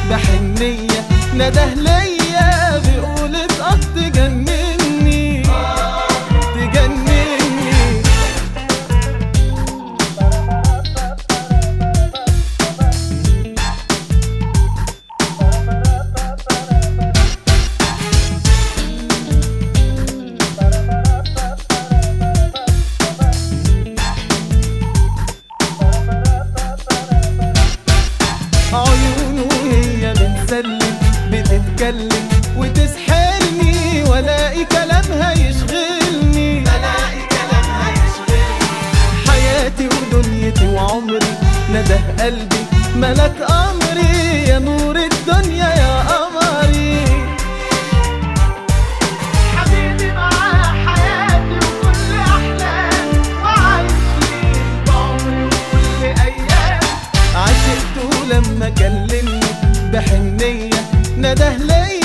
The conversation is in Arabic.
بحنية نده ليا بيقول اتقط تجنني تجنني. عيونه هي بتسلم بتتكلم وتسحلني والاقي كلامها يشغلني حياتي ودنيتي وعمري نده قلبي ملك امري يا نور الدنيا يا قمري. حبيبي معاه حياتي وكل احلامي وعايش ليه بعمري وكل ايام. عشقته لما كلمني بحنية نده ليا